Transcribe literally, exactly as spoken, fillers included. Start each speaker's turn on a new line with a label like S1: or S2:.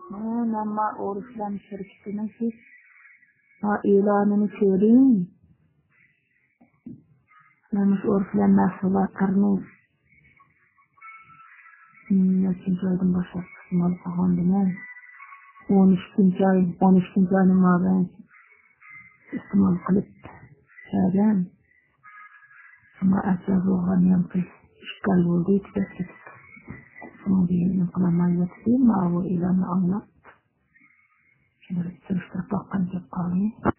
S1: Nama urusan şirketinin siz ilanını söyleyin. Namus urusan mahsulotlarını neçinchi oydan boshlab iste'mol qilgandiman. o'n ikkinchi oy, o'n ikkinchi oyning mobaynida iste'mol qilib kelgan. Ammo asal bo'lgan ham ishkal bo'ldi, ketdi. Shunga deyman qilaman yetdi, ma'lum e'lonni anglab. Shuni surishtirib boqqan deb qoldim.